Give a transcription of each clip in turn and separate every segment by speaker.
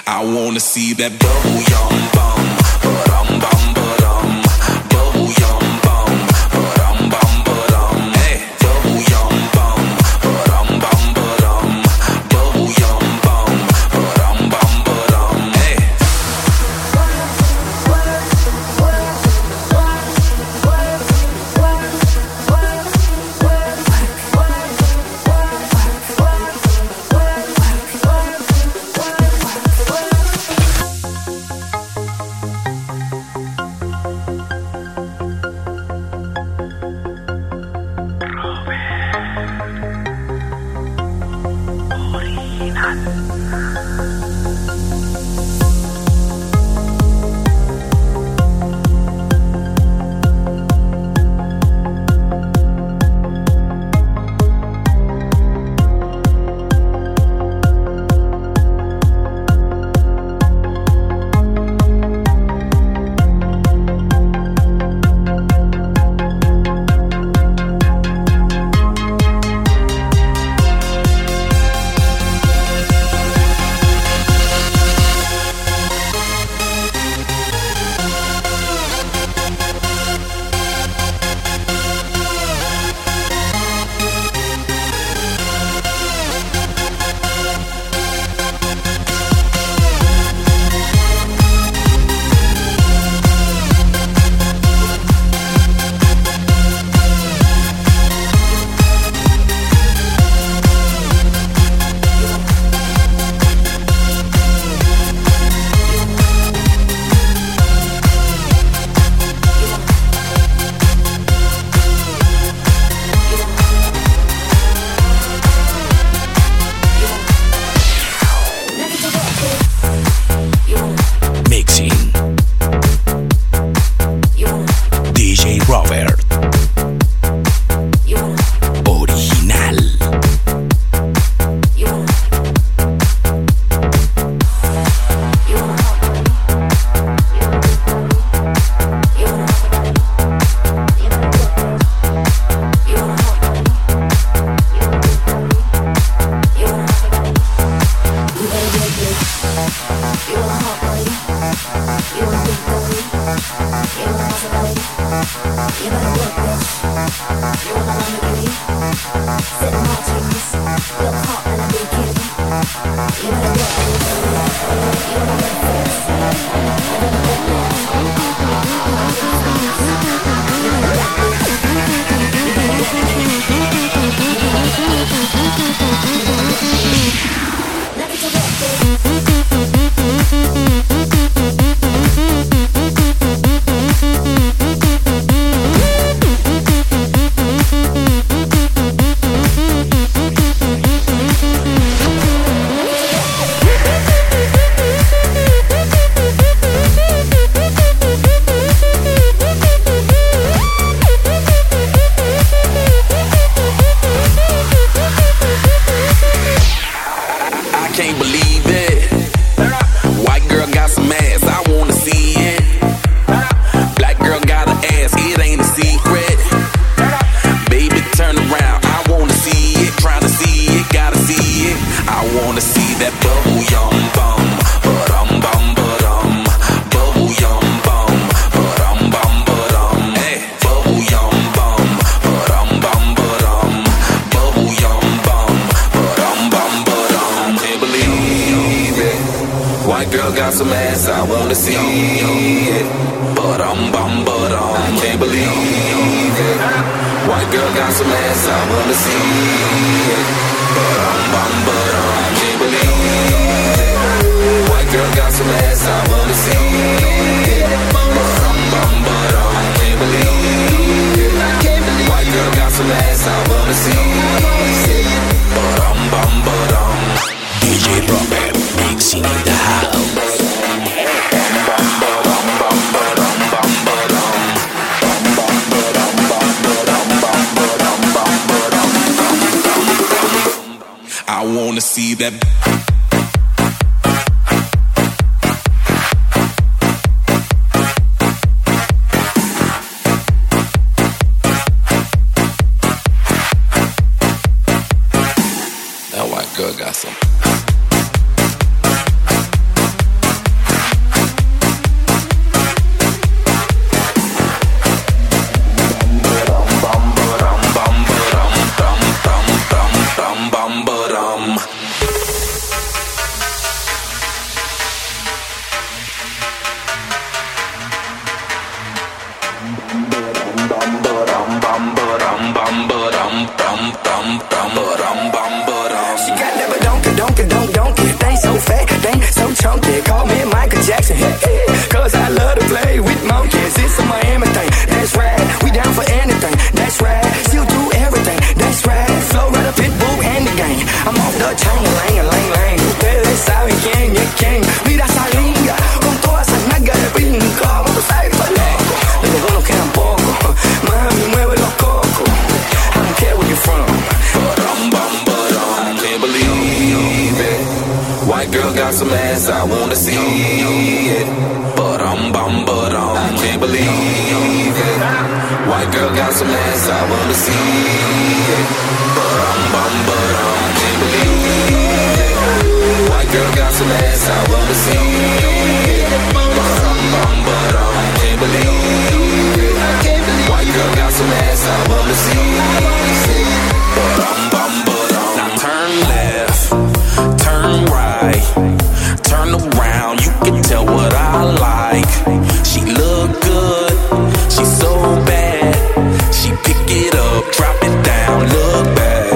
Speaker 1: I wanna see that bubble yum bum, ba-dum bum ba-dum, bubble yum bum, ba-dum bum ba-dum, hey, bubble yum bum, ba-dum bum ba-dum, bubble yum bum, ba-dum bum ba-dum, hey. I wanna see that. That white girl got some. ass, I wanna see it. But can't believe it. White girl got some ass, I wanna see it. But can't believe it. White girl got some ass, I wanna see it. But can't believe it. White girl got some ass, I wanna see it. But now turn left, turn right, turn around, you can tell what I like. She look good, she's so bad. She pick it up, drop it down, look back.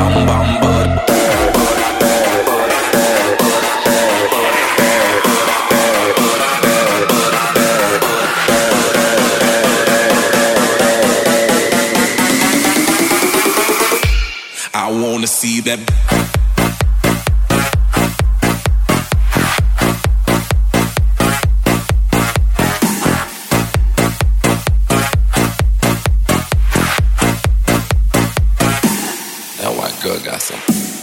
Speaker 1: I wanna see that. That white girl got some.